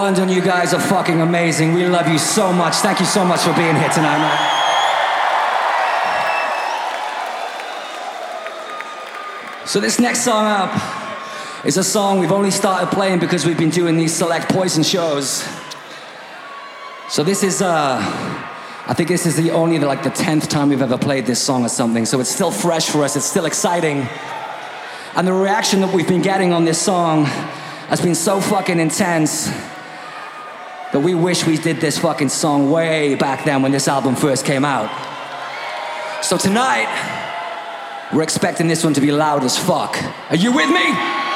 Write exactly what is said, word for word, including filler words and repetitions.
London, you guys are fucking amazing. We love you so much. Thank you so much for being here tonight, man. So this next song up is a song we've only started playing because we've been doing these select Poison shows. So this is, uh, I think this is the only, like the tenth time we've ever played this song or something, so it's still fresh for us, it's still exciting. And the reaction that we've been getting on this song has been so fucking intense that we wish we did this fucking song way back then when this album first came out. So tonight, we're expecting this one to be loud as fuck. Are you with me?